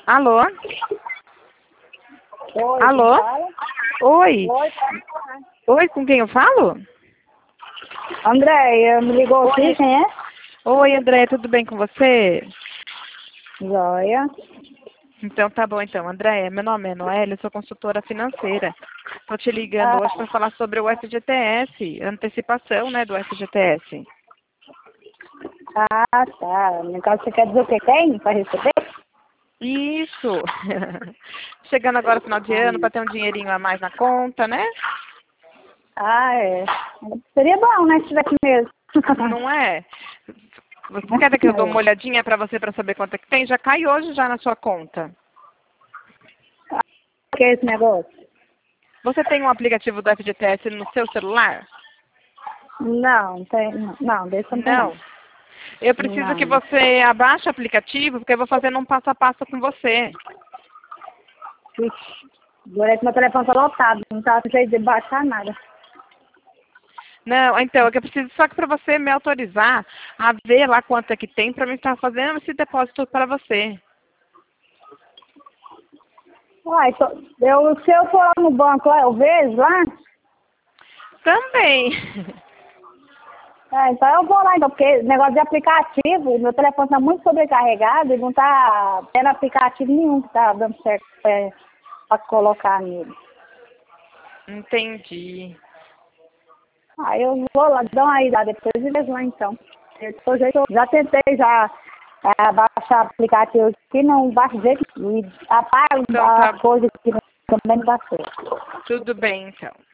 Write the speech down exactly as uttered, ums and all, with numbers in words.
Alô? Oi, Alô? fala? Oi. Oi, pode falar. Oi, com quem eu falo? André, me ligou Oi. aqui, quem é? Oi, André, tudo bem com você? Joia. Então tá bom então, André, meu nome é Noélia, eu sou consultora financeira. Tô te ligando Ah, hoje para falar sobre o F G T S, antecipação, né, do F G T S. ah, tá. No caso, você quer dizer o que tem para receber? Isso. Chegando agora no final de ano para ter um dinheirinho a mais na conta, né? Ah, é. Seria bom, né, se tivesse mesmo. Não é? Você quer que eu dou uma olhadinha para você para saber quanto é que tem? Já cai hoje já na sua conta. O que é esse negócio? Você tem um aplicativo do F G T S no seu celular? Não, tem, não, não, desse não tem não. Não. Eu preciso que Não. você abaixe o aplicativo, porque eu vou fazendo um passo a passo com você. Ixi, agora que meu telefone tá lotado, não tá sem jeito de baixar nada. Não, então, é que eu preciso só que para você me autorizar a ver lá quanto é que tem para mim estar fazendo esse depósito para você. Uai, só- eu, se eu for lá no banco, lá, eu vejo lá. Também. É, então eu vou lá, então, porque negócio de aplicativo, meu telefone está muito sobrecarregado e não está tendo aplicativo nenhum que está dando certo para colocar nele. Entendi. Aí eu vou lá, dá uma ida depois e vejo lá então. Eu, de todo jeito, eu já tentei já é, baixar aplicativo que não baixa jeito e apaga Então a tá coisa que não- também não dá certo. tudo bem, então.